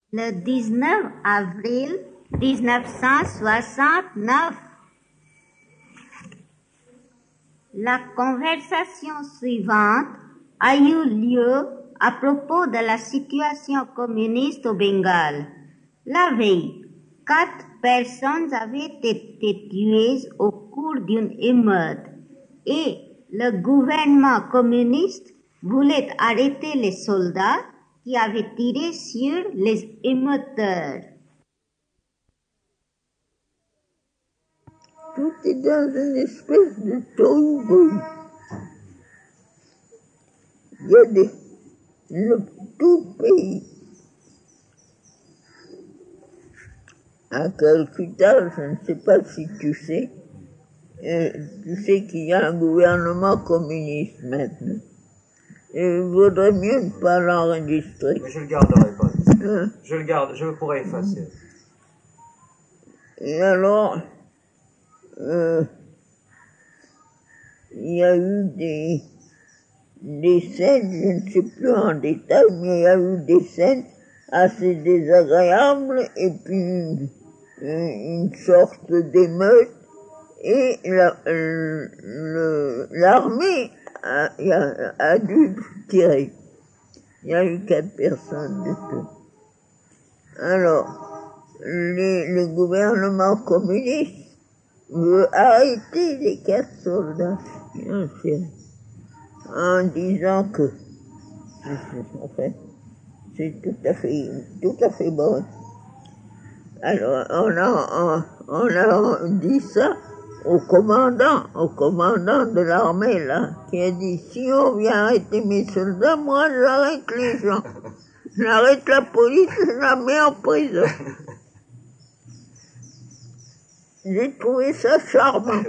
Le 19 avril 1969, la conversation suivante a eu lieu à propos de la situation communiste au Bengale. La veille, 4 personnes avaient été tuées au cours d'une émeute et le gouvernement communiste voulait arrêter les soldats qui avaient tiré sur les émeuteurs. Tout est dans une espèce de tohu. Il y a tout le pays. À Calcutta, je ne sais pas si tu sais qu'il y a un gouvernement communiste maintenant. Et il vaudrait mieux ne pas l'enregistrer. Mais je le garderai pas. Je le garde, je pourrais effacer. Et alors, il y a eu des scènes, je ne sais plus en détail, mais il y a eu des scènes assez désagréables et puis une sorte d'émeute et l'armée a dû tirer. Il y a eu 4 personnes de tout. Alors, le gouvernement communiste veut arrêter les 4 soldats qui ont tiré en disant que, en fait, c'est tout à fait bon. Alors, on a dit ça au commandant de l'armée, là, qui a dit, si on vient arrêter mes soldats, moi, j'arrête les gens. J'arrête la police, je la mets en prison. J'ai trouvé ça charmant.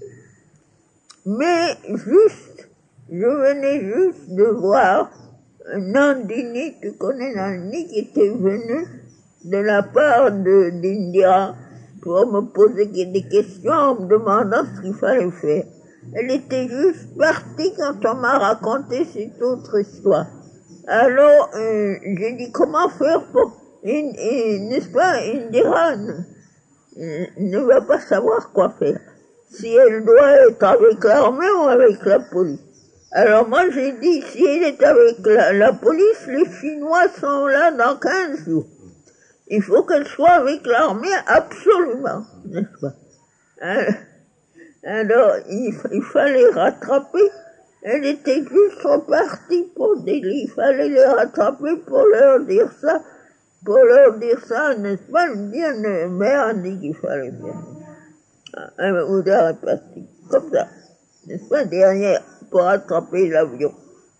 Mais je venais juste de voir Nandini, tu connais Nandini, qui était venu de la part d'Indira pour me poser des questions en me demandant ce qu'il fallait faire. Elle était juste partie quand on m'a raconté cette autre histoire. Alors, j'ai dit comment faire pour... n'est-ce pas, Indira ne va pas savoir quoi faire. Si elle doit être avec l'armée ou avec la police. Alors moi j'ai dit, si elle est avec la police, les Chinois sont là dans 15 jours. Il faut qu'elle soit avec l'armée absolument, n'est-ce pas? Alors il fallait rattraper. Elle était juste repartie pour dire, il fallait les rattraper pour leur dire ça, n'est-ce pas? Le maire a dit qu'il fallait faire. Ou de repartir, comme ça, n'est-ce pas, derrière, pour attraper l'avion.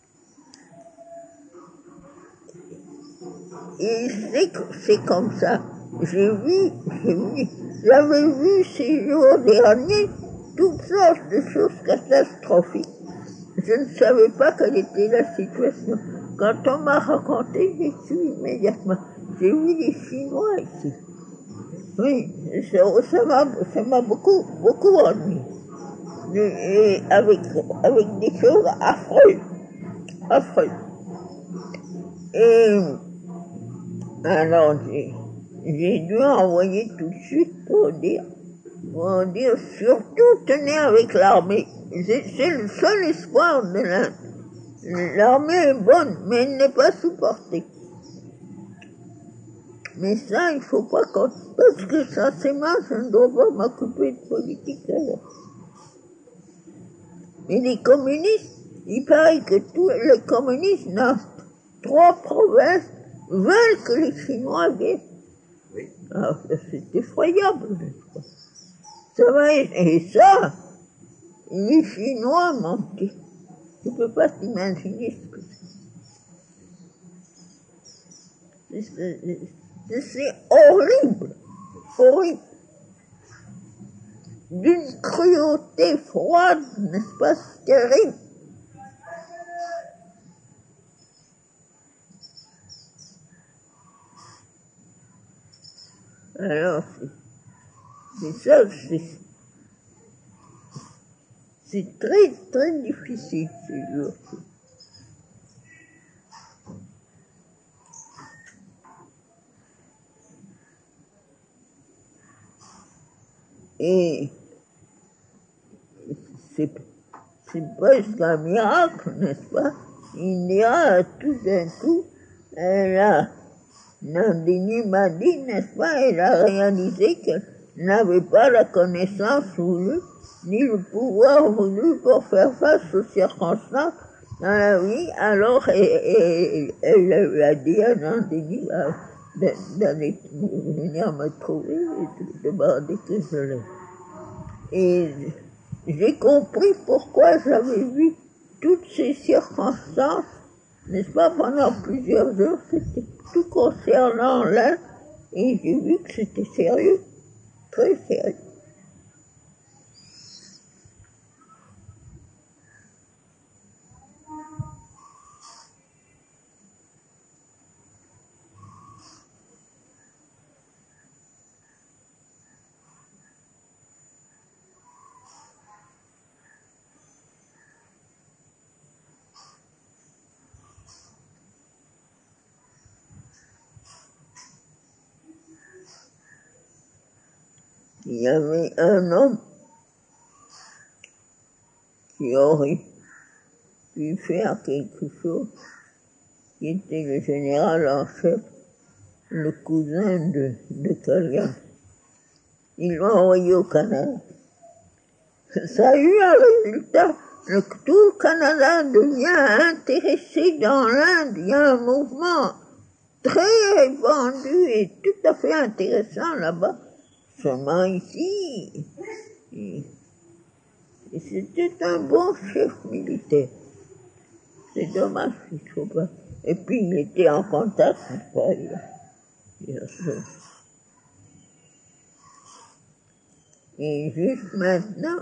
Et c'est comme ça. J'avais vu ces jours derniers toutes sortes de choses catastrophiques. Je ne savais pas quelle était la situation. Quand on m'a raconté, j'ai su immédiatement. J'ai vu les Chinois ici. Oui, ça m'a beaucoup ennuyé. Et avec des choses affreuses. Et alors j'ai dû envoyer tout de suite pour dire surtout tenez avec l'armée. C'est le seul espoir de l'Inde. L'armée est bonne, mais elle n'est pas supportée. Mais ça, il faut pas parce que ça, c'est moi, je ne dois pas m'occuper de politique alors. Mais les communistes, il paraît que tous les communistes dans 3 provinces veulent que les Chinois viennent. Oui. Alors, c'est effroyable, n'est-ce pas? Ça va être, et ça, les Chinois, mon petit, tu peux pas t'imaginer ce que c'est. C'est horrible. D'une cruauté froide, n'est-ce pas, c'est terrible. Alors, c'est très, très difficile, ces jours-ci. Et c'est presque un miracle, n'est-ce pas? Indira, tout d'un coup, Nandini m'a dit, n'est-ce pas, elle a réalisé qu'elle n'avait pas la connaissance voulue, ni le pouvoir voulu pour faire face aux circonstances dans la vie. Alors, elle a dit à Nandini d'aller venir me trouver et de demander que je l'aide. Et j'ai compris pourquoi j'avais vu toutes ces circonstances, n'est-ce pas, pendant plusieurs jours. C'était tout concernant l'Inde, et j'ai vu que c'était sérieux, très sérieux. Il y avait un homme qui aurait pu faire quelque chose, qui était le général en chef, le cousin de Kalyan. Il l'a envoyé au Canada. Ça a eu un résultat. Tout le Canada devient intéressé dans l'Inde. Il y a un mouvement très répandu et tout à fait intéressant là-bas. Seulement ici, c'était un bon chef militaire. C'est dommage qu'il ne soit pas. Et puis il était en contact, n'est-ce pas, bien sûr. Et juste maintenant,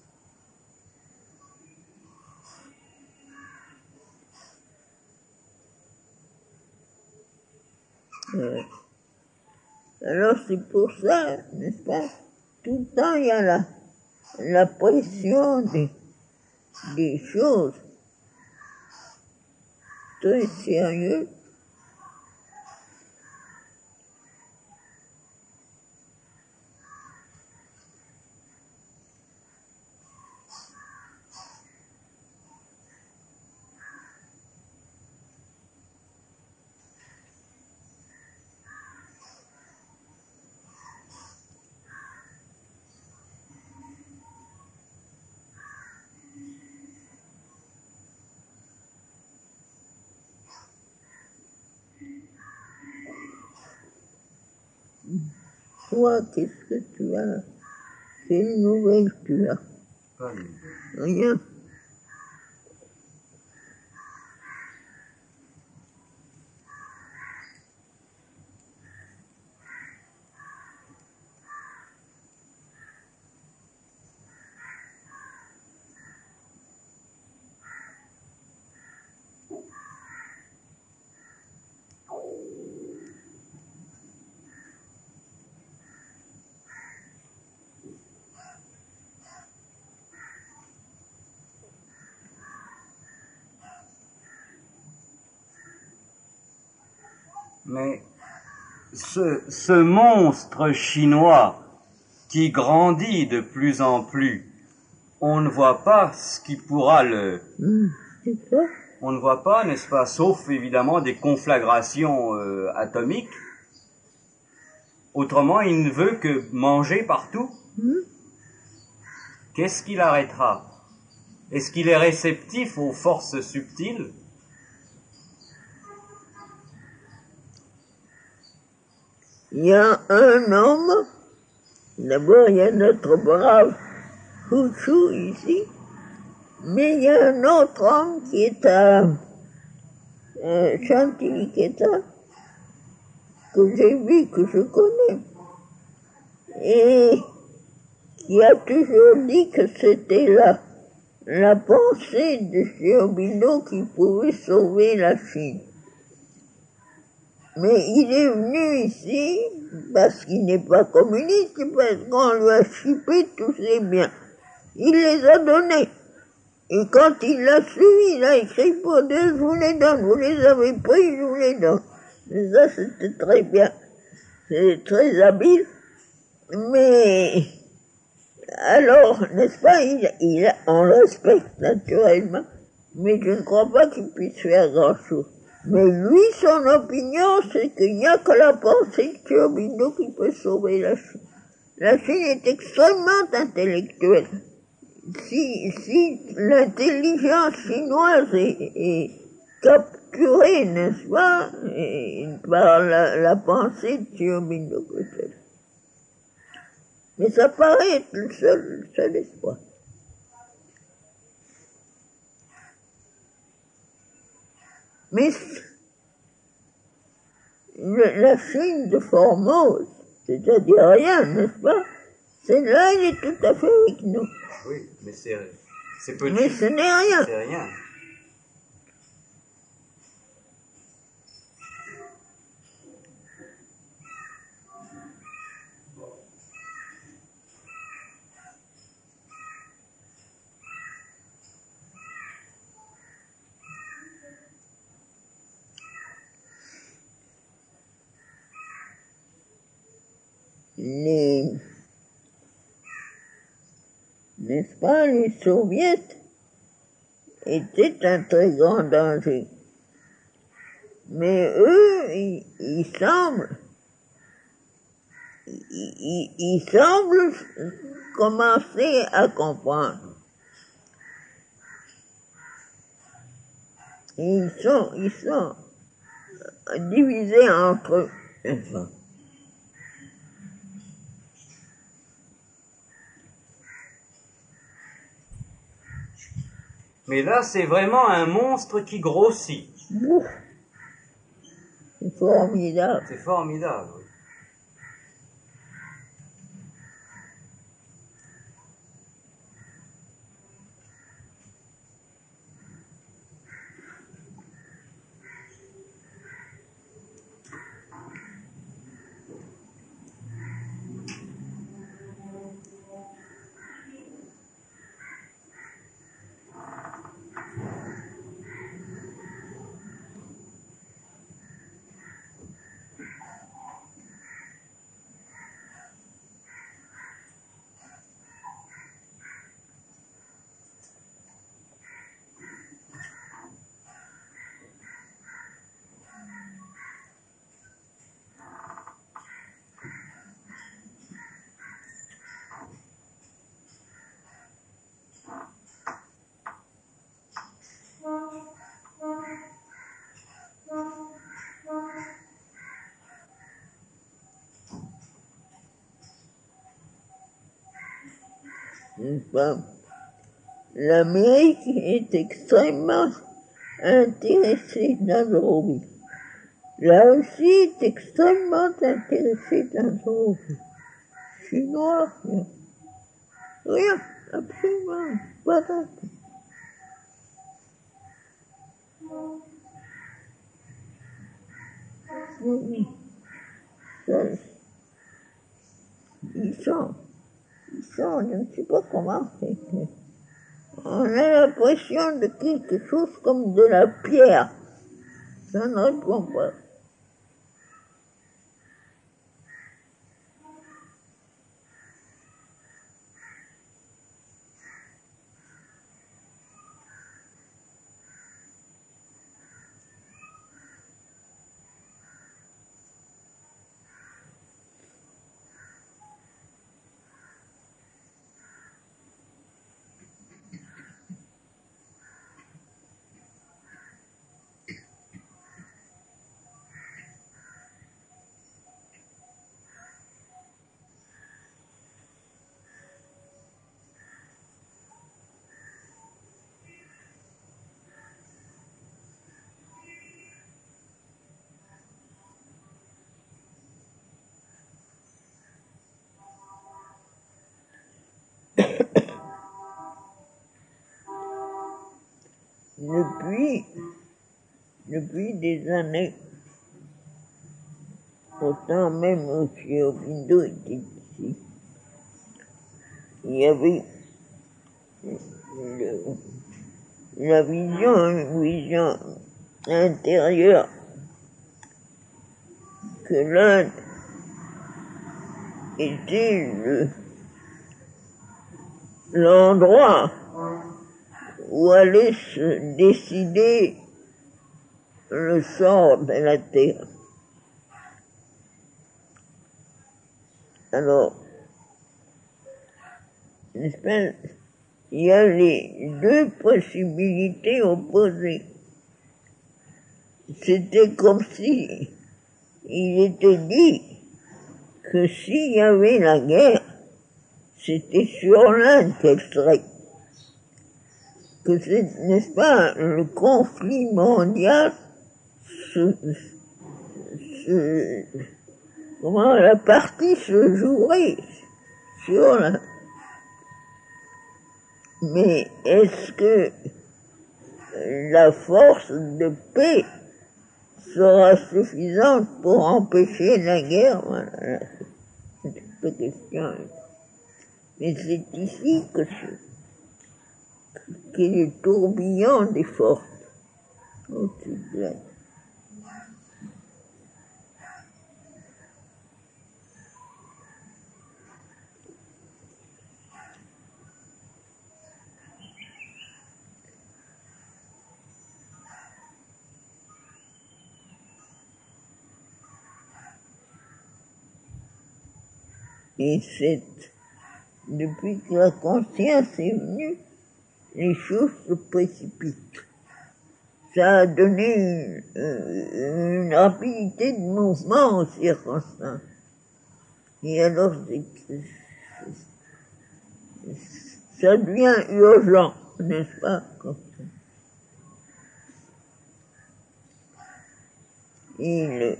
alors c'est pour ça, n'est-ce pas, tout le temps il y a la pression des choses très sérieuses. Toi, qu'est-ce que tu as? Quelle nouvelle tu as? Rien. Mais ce monstre chinois qui grandit de plus en plus, on ne voit pas ce qui pourra le... On ne voit pas, n'est-ce pas, sauf évidemment des conflagrations atomiques. Autrement, il ne veut que manger partout. Qu'est-ce qu'il arrêtera? Est-ce qu'il est réceptif aux forces subtiles? Il y a un homme, d'abord il y a notre brave Fouchou ici, mais il y a un autre homme qui est à Chantiliketa, que j'ai vu, que je connais, et qui a toujours dit que c'était la pensée de Xiaobino qui pouvait sauver la Chine. Mais il est venu ici parce qu'il n'est pas communiste, parce qu'on lui a chipé tous ses biens. Il les a donnés. Et quand il l'a su, il a écrit pour Dieu, je vous les donne. Vous les avez pris, je vous les donne. Et ça, c'était très bien. C'est très habile. Mais Alors, n'est-ce pas, on le respecte naturellement, mais je ne crois pas qu'il puisse faire grand-chose. Mais lui, son opinion, c'est qu'il n'y a que la pensée de Xiaobino qui peut sauver la Chine. La Chine est extrêmement intellectuelle. Si l'intelligence chinoise est capturée, n'est-ce pas, par la pensée de Xiaobino peut-être. Mais ça paraît être le seul espoir. Mais la Chine de Formose, c'est-à-dire rien, n'est-ce pas? Celle-là, elle est tout à fait avec nous. Oui, mais c'est petit. Mais ce n'est rien. C'est rien. N'est-ce pas, les soviets étaient un très grand danger. Mais eux, ils semblent commencer à comprendre. Ils sont divisés entre eux. Enfin. Mais là, c'est vraiment un monstre qui grossit. Ouf. C'est formidable. C'est formidable, oui. L'Amérique est extrêmement intéressée dans le hobby. La Russie est extrêmement intéressée dans le hobby. Chinois, rien, absolument, pas d'un tout. Oui, ils sont, je ne sais pas comment c'est. On a l'impression de quelque chose comme de la pierre. Ça ne répond pas. Depuis des années, autant même où Xiaobindo était ici, il y avait la vision intérieure que l'Inde était l'endroit où allait se décider le sort de la Terre. Alors, n'est-ce pas, il y a les deux possibilités opposées. C'était comme si il était dit que s'il y avait la guerre, c'était sur l'Inde qu'elle serait. Que c'est, n'est-ce pas, le conflit mondial, comment la partie se jouerait sur l'Inde. Mais est-ce que la force de paix sera suffisante pour empêcher la guerre? Voilà, c'est une question. Mais c'est ici qu'est le tourbillon des forces au-dessus de la. Et depuis que la conscience est venue, les choses se précipitent. Ça a donné une rapidité de mouvement aux circonstances. Et alors, ça devient urgent, n'est-ce pas, comme ça. Et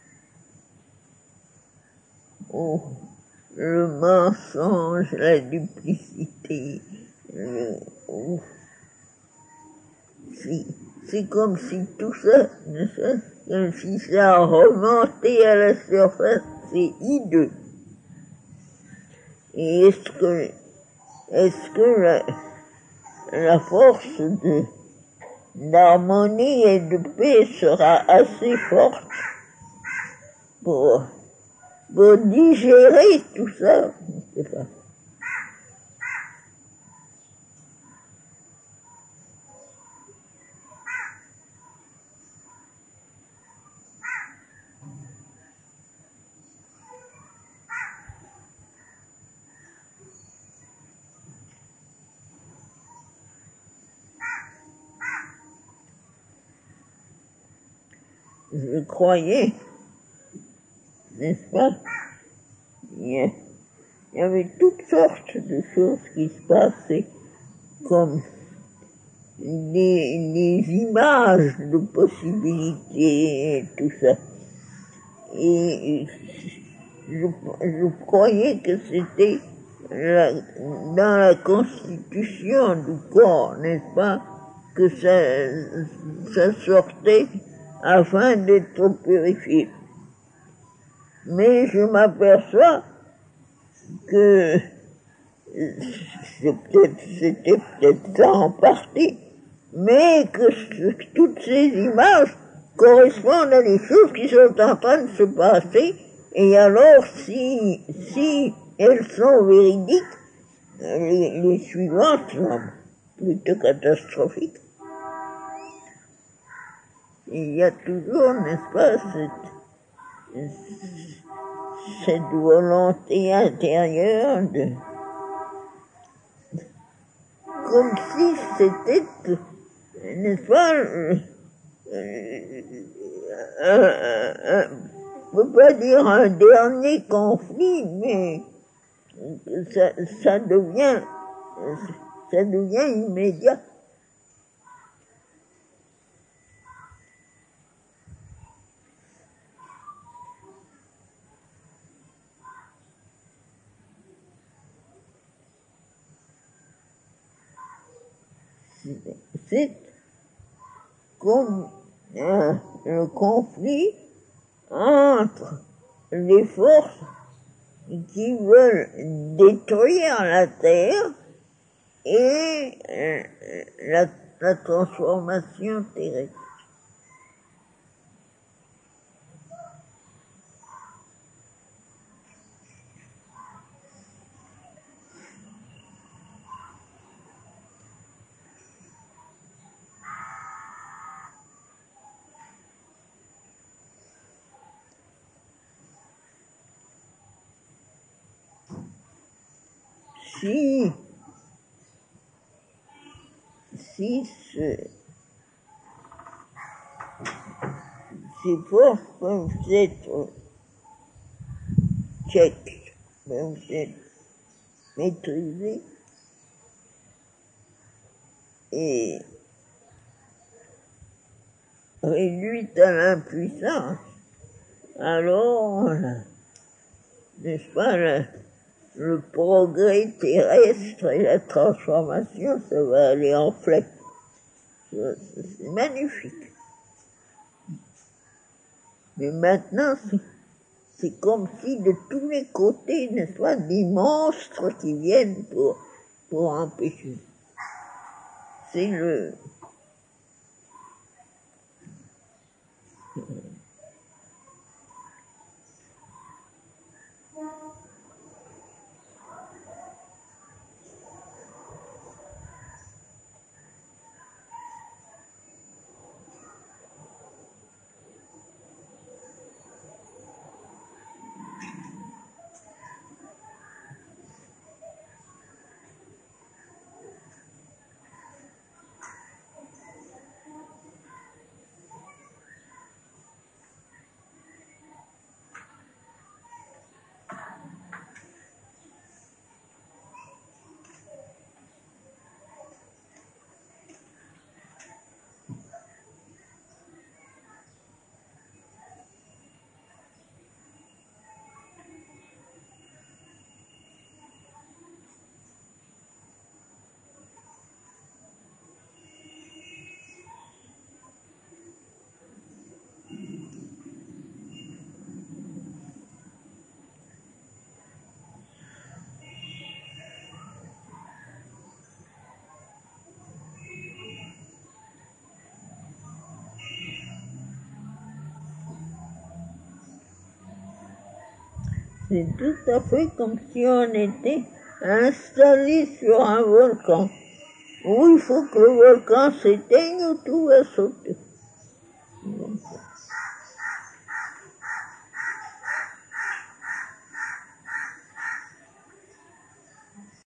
le mensonge, la duplicité, c'est comme si tout ça, comme si ça remontait à la surface, c'est hideux. Et est-ce que la force d'harmonie et de paix sera assez forte pour digérer tout ça? Je ne sais pas. Je croyais, n'est-ce pas, il y avait toutes sortes de choses qui se passaient, comme des images de possibilités et tout ça. Et je croyais que c'était dans la constitution du corps, n'est-ce pas, que ça sortait afin d'être purifié. Mais je m'aperçois que c'était peut-être ça en partie, mais que toutes ces images correspondent à des choses qui sont en train de se passer, et alors si elles sont véridiques, les suivantes sont plutôt catastrophiques. Il y a toujours, n'est-ce pas, cette volonté intérieure comme si c'était, n'est-ce pas, on ne peut pas dire un dernier conflit, mais ça devient immédiat. C'est comme le conflit entre les forces qui veulent détruire la Terre et la transformation terrestre. si ces forces peuvent être tchèques, peuvent être maîtrisées et réduites à l'impuissance, alors, n'est-ce pas, le progrès terrestre et la transformation, ça va aller en flèche. C'est magnifique. Mais maintenant, c'est comme si de tous les côtés, n'est-ce pas, des monstres qui viennent pour empêcher. C'est le... C'est tout à fait comme si on était installé sur un volcan. Où il faut que le volcan s'éteigne ou tout va sauter.